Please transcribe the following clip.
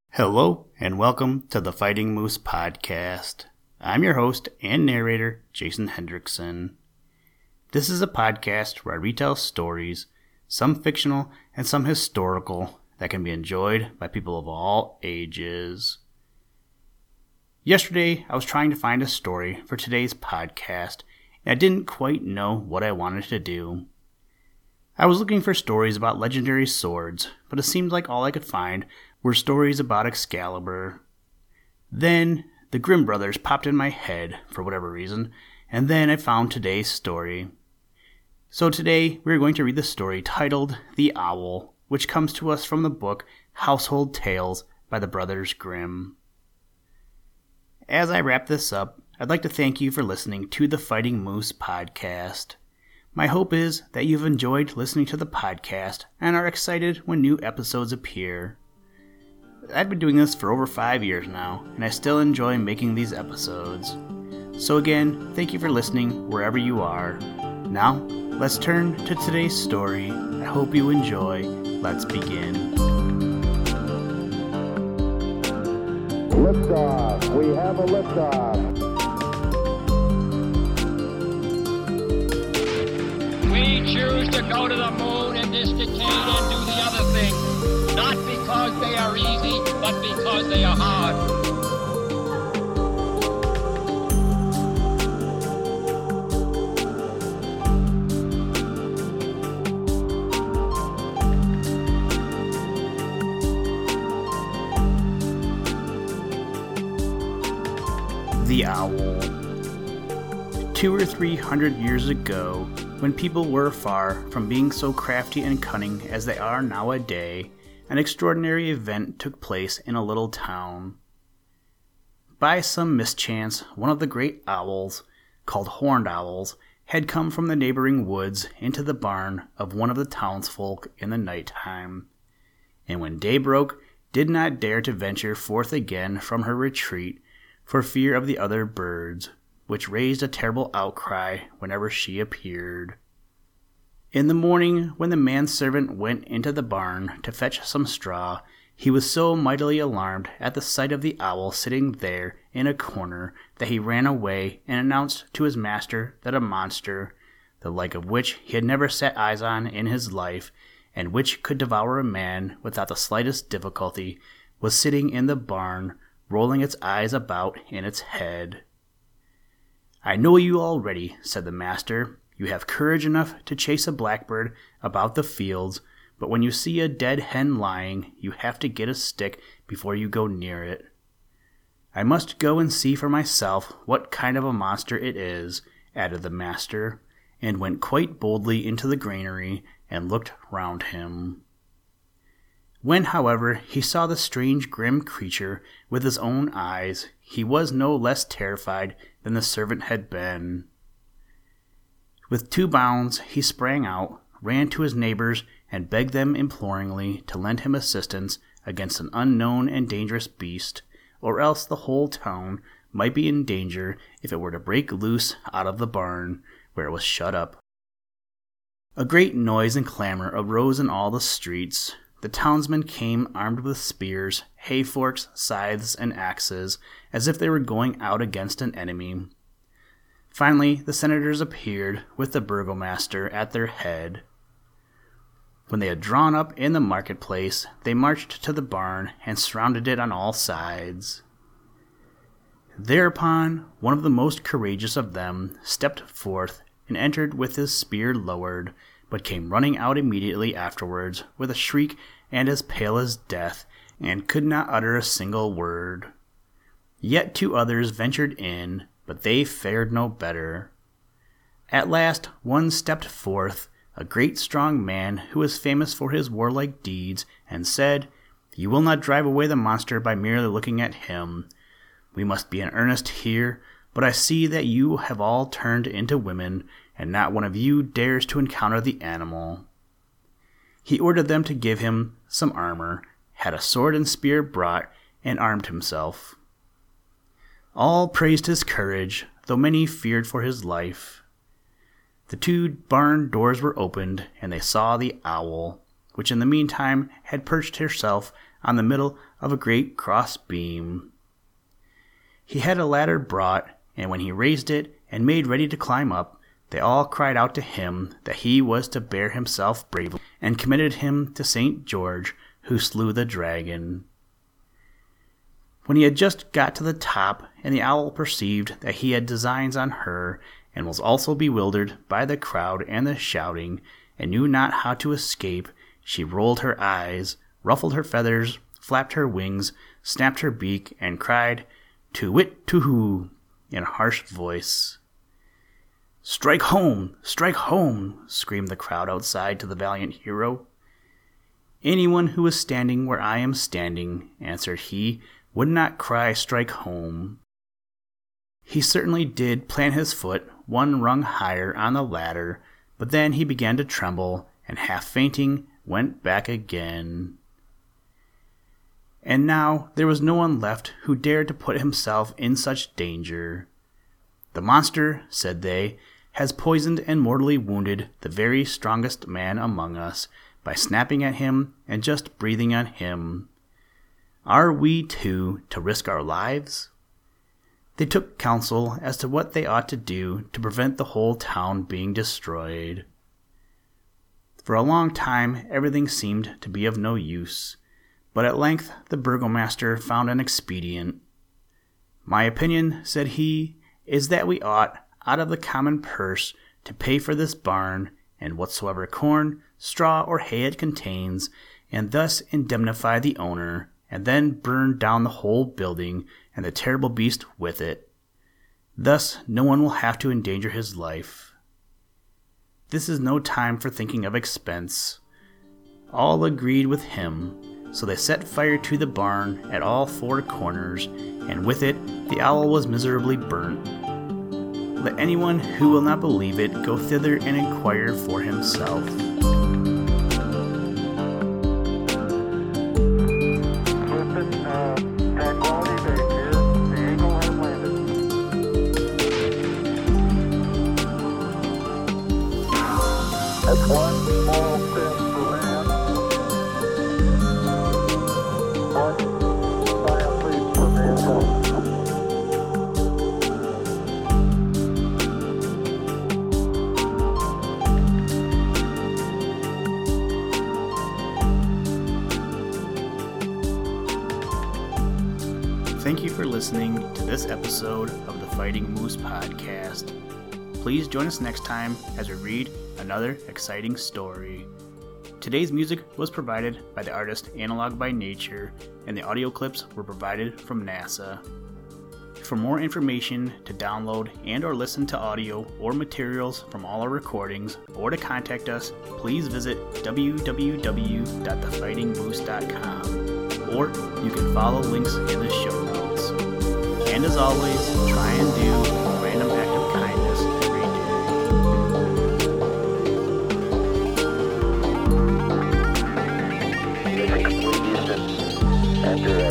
Hello, and welcome to the Fighting Moose Podcast. I'm your host and narrator, Jason Hendrickson. This is a podcast where I retell stories, some fictional and some historical, that can be enjoyed by people of all ages. Yesterday, I was trying to find a story for today's podcast, and I didn't quite know what I wanted to do. I was looking for stories about legendary swords, but it seemed like all I could find were stories about Excalibur. Then, the Grimm brothers popped in my head, for whatever reason, and then I found today's story. So today, we're going to read the story titled The Owl, which comes to us from the book Household Tales by the Brothers Grimm. As I wrap this up, I'd like to thank you for listening to the Fighting Moose Podcast. My hope is that you've enjoyed listening to the podcast and are excited when new episodes appear. I've been doing this for over 5 years now, and I still enjoy making these episodes. So again, thank you for listening wherever you are. Now, let's turn to today's story. I hope you enjoy. Let's begin. Liftoff. We have a liftoff. We choose to go to the moon in this decade and do the other thing. Not because they are easy, but because they are hard. The Owl. 200 or 300 years ago, when people were far from being so crafty and cunning as they are nowadays, an extraordinary event took place in a little town. By some mischance, one of the great owls, called horned owls, had come from the neighboring woods into the barn of one of the townsfolk in the night time, and when day broke, did not dare to venture forth again from her retreat for fear of the other birds, which raised a terrible outcry whenever she appeared. In the morning, when the manservant went into the barn to fetch some straw, he was so mightily alarmed at the sight of the owl sitting there in a corner that he ran away and announced to his master that a monster, the like of which he had never set eyes on in his life, and which could devour a man without the slightest difficulty, was sitting in the barn, rolling its eyes about in its head. "I know you already," said the master. "You have courage enough to chase a blackbird about the fields, but when you see a dead hen lying, you have to get a stick before you go near it." "I must go and see for myself what kind of a monster it is," added the master, and went quite boldly into the granary and looked round him. When, however, he saw the strange grim creature with his own eyes, he was no less terrified than the servant had been. With 2 bounds he sprang out, ran to his neighbors, and begged them imploringly to lend him assistance against an unknown and dangerous beast, or else the whole town might be in danger if it were to break loose out of the barn, where it was shut up. A great noise and clamor arose in all the streets. The townsmen came armed with spears, hay-forks, scythes, and axes, as if they were going out against an enemy. Finally, the senators appeared, with the burgomaster at their head. When they had drawn up in the marketplace, they marched to the barn and surrounded it on all sides. Thereupon, one of the most courageous of them stepped forth and entered with his spear lowered, but came running out immediately afterwards with a shriek and as pale as death, and could not utter a single word. Yet 2 others ventured in, but they fared no better. At last one stepped forth, a great strong man who was famous for his warlike deeds, and said, "You will not drive away the monster by merely looking at him. We must be in earnest here, but I see that you have all turned into women, and not one of you dares to encounter the animal." He ordered them to give him some armor, had a sword and spear brought, and armed himself. All praised his courage, though many feared for his life. The 2 barn doors were opened, and they saw the owl, which in the meantime had perched herself on the middle of a great cross beam. He had a ladder brought, and when he raised it and made ready to climb up, they all cried out to him that he was to bear himself bravely, and committed him to St. George, who slew the dragon. When he had just got to the top, and the owl perceived that he had designs on her, and was also bewildered by the crowd and the shouting, and knew not how to escape, she rolled her eyes, ruffled her feathers, flapped her wings, snapped her beak, and cried, "To-wit, to-hoo," in a harsh voice. "Strike home! Strike home!" screamed the crowd outside to the valiant hero. "Anyone who is standing where I am standing," answered he, "would not cry 'strike home.'" He certainly did plant his foot one rung higher on the ladder, but then he began to tremble, and half fainting, went back again. And now there was no one left who dared to put himself in such danger. "The monster," said they, "has poisoned and mortally wounded the very strongest man among us, by snapping at him and just breathing on him. Are we, too, to risk our lives?" They took counsel as to what they ought to do to prevent the whole town being destroyed. For a long time everything seemed to be of no use, but at length the burgomaster found an expedient. "My opinion," said he, "is that we ought, out of the common purse, to pay for this barn, and whatsoever corn, straw, or hay it contains, and thus indemnify the owner, and then burn down the whole building, and the terrible beast with it. Thus no one will have to endanger his life." This is no time for thinking of expense. All agreed with him, so they set fire to the barn at all four corners, and with it the owl was miserably burnt. Let anyone who will not believe it go thither and inquire for himself. That's one small step for man, one giant leap for mankind. Thank you for listening to this episode of the Fighting Moose Podcast. Please join us next time as we read another exciting story. Today's music was provided by the artist Analog by Nature, and the audio clips were provided from NASA. For more information, to download and or listen to audio or materials from all our recordings, or to contact us, please visit www.thefightingmoose.com, or you can follow links in the show notes. And as always, try and do a random act of kindness every day. Enter